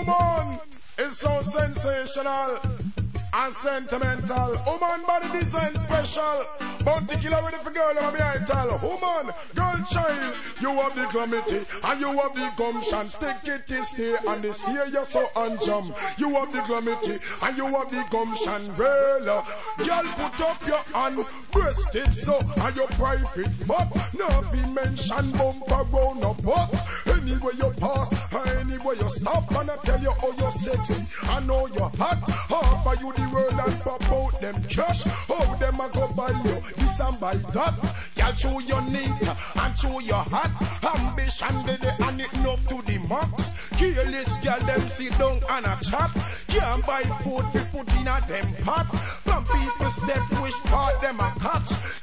Woman is so sensational and sentimental. Woman body design special. Bounty killer ready for girl and behind tell. Woman, girl child, you have the glamity and you have the gumption. Stick it to stay and the stay you so and jump. You have the glamity and you have the gumption. Well, girl put up your hand, breast it so and your private but not be mentioned bumper round up. Anywhere you pass, anywhere you stop, and I tell you how you're sexy. I know you're hot. Offer you the world and pop out them cash. How them a go buy you this and buy that. Y'all show your neat and show your hot. Ambition they and it enough to the max. Careless girl them sit down and a chat. Can't buy food, be put in a them pot. Some people step which part them a catch.